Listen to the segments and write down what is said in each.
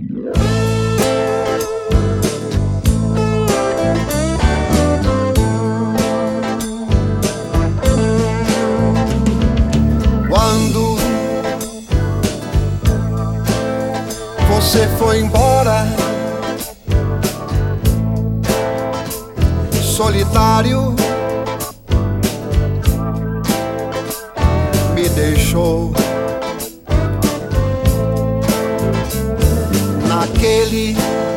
Quando você foi embora, solitário, me deixou naquele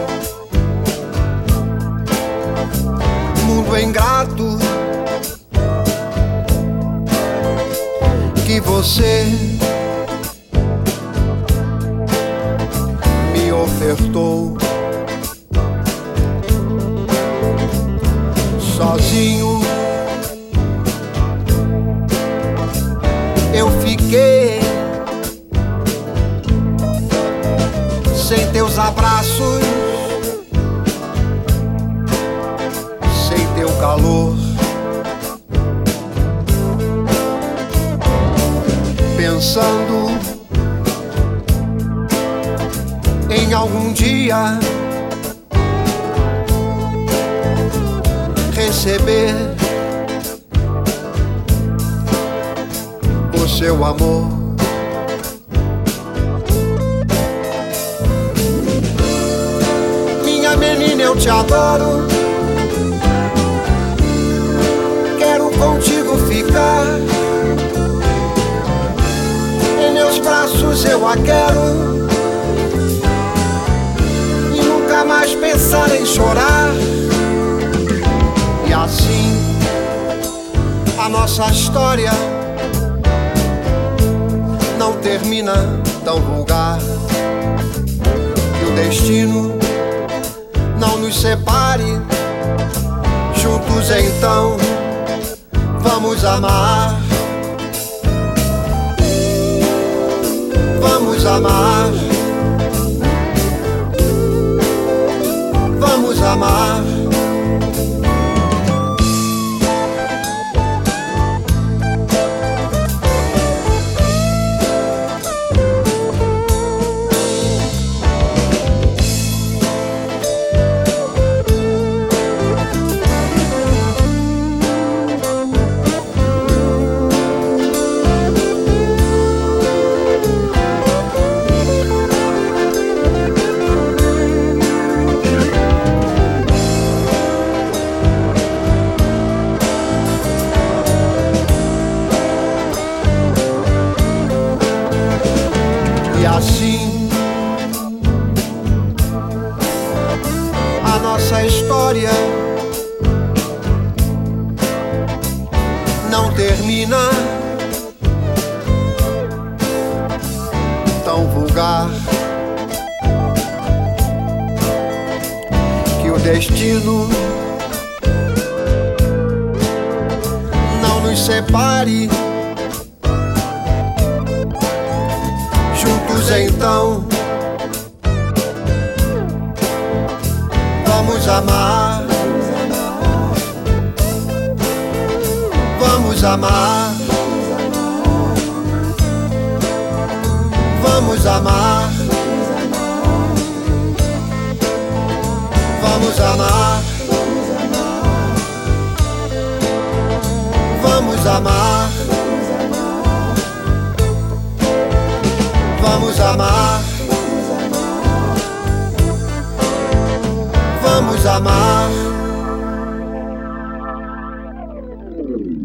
mundo ingrato que você me ofertou. Sozinho eu fiquei, sem teus abraços, sem teu calor, pensando em algum dia receber o seu amor. Minha menina, eu te adoro, quero contigo ficar, em meus braços eu a quero, e nunca mais pensar em chorar. E assim a nossa história não termina tão vulgar, que o destino não nos separe. Juntos então vamos amar, vamos amar, vamos amar. E assim a nossa história não termina tão vulgar, que o destino não nos separe. Juntos então vamos amar, vamos amar, vamos amar, vamos amar, vamos amar, vamos amar, vamos amar.